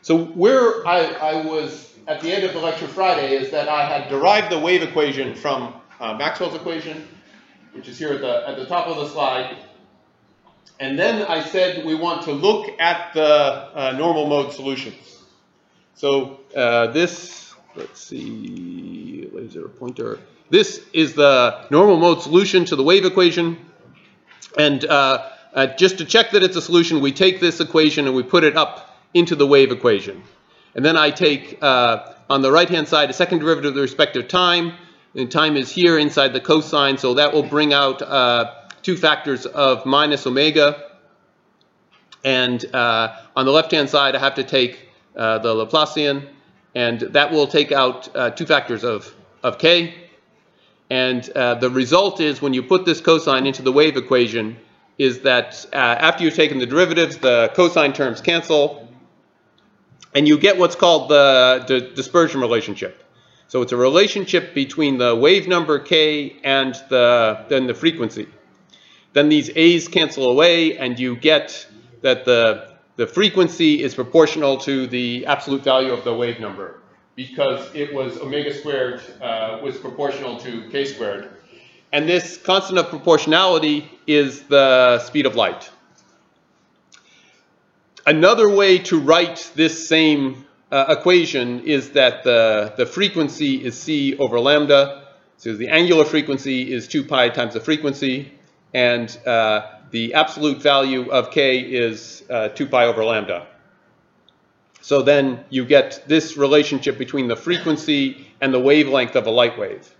So where I was at the end of the lecture Friday is that I had derived the wave equation from Maxwell's equation, which is here at the top of the slide. And then I said we want to look at the normal mode solutions. So this, let's see, laser pointer. This is the normal mode solution to the wave equation. And just to check that it's a solution, we take this equation and we put it up into the wave equation. And then I take, on the right-hand side, a second derivative with respect to time. And time is here inside the cosine, so that will bring out 2 factors of minus omega. And on the left-hand side, I have to take the Laplacian, and that will take out 2 factors of k. And the result is, when you put this cosine into the wave equation, is that after you've taken the derivatives, the cosine terms cancel, and you get what's called the dispersion relationship. So it's a relationship between the wave number k and then the frequency. Then these a's cancel away, and you get that the frequency is proportional to the absolute value of the wave number, because it was omega squared was proportional to k squared. And this constant of proportionality is the speed of light. Another way to write this same equation is that the frequency is c over lambda. So the angular frequency is 2 pi times the frequency, and the absolute value of k is 2 pi over lambda. So then you get this relationship between the frequency and the wavelength of a light wave.